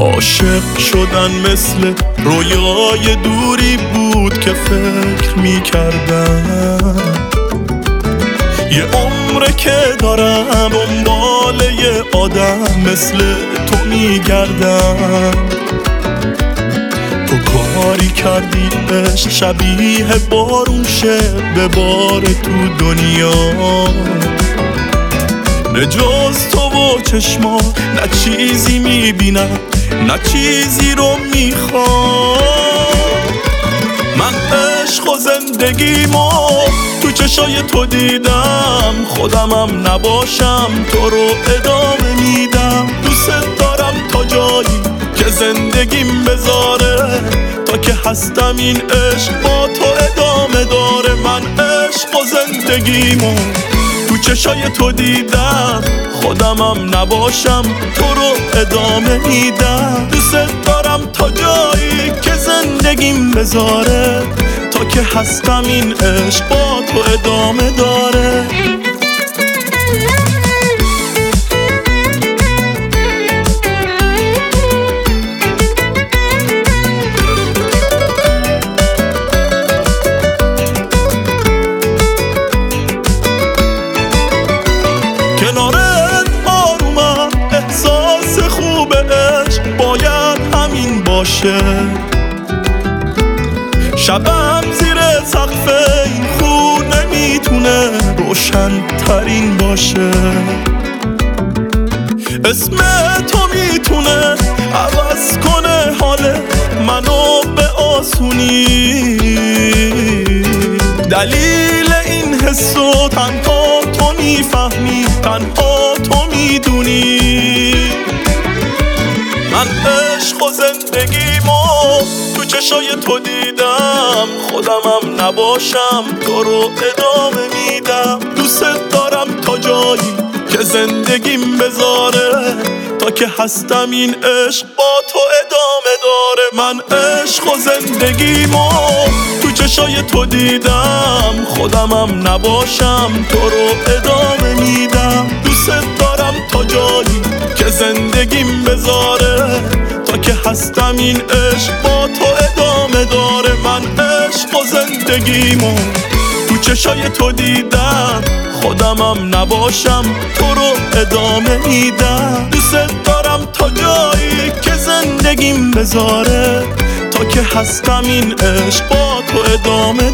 عاشق شدن مثل رویای دوری بود که فکر می‌کردم یه عمره که دارم دنبال یه آدم مثل تو میگردم. تو کاری کردی عشق شبیه بارون شه به بار تو دنیا، نه جز تو و چشما نه چیزی میبینم نه چیزی رو میخوام. من عشق و زندگیمو تو چشای تو دیدم، خودمم نباشم تو رو ادامه میدم. دوست دارم تا جایی که زندگیم بذاره، تا که هستم این عشق با تو ادامه داره. من عشق و زندگیمو تو چشای تو دیدم، خودمم نباشم تو رو ادامه میدم. دوست دارم تا جایی که زندگیم بذاره، تا که هستم این عشق با تو ادامه داره. کنارت آرومم، احساس خوب عشق باید همین باشه. شبم زیر سقف این خونه میتونه روشن ترین باشه. اسم تو میتونه عوض کنه حال منو به آسونی. دلیل این حسو تنها تو میفهمی، تنها تو میدونی. من عشق و زندگیمو تو چشای تو دیدم، خودمم نباشم تو رو ادامه میدم. دوست دارم تا جایی که زندگیم بذاره، تا که هستم این عشق با تو ادامه داره. من عشق و زندگیمو تو چشای تو دیدم، خودمم نباشم تو رو ادامه میدم. دوست دارم تا جایی که زندگیم بذاره، تا که هستم این عشق با تو ادامه داره. من عشق و زندگیمو تو چشای تو دیدم، خودمم نباشم تو رو ادامه میدم. دوست دارم تا جایی که زندگیم بذاره، تا که هستم این عشق با تو ادامه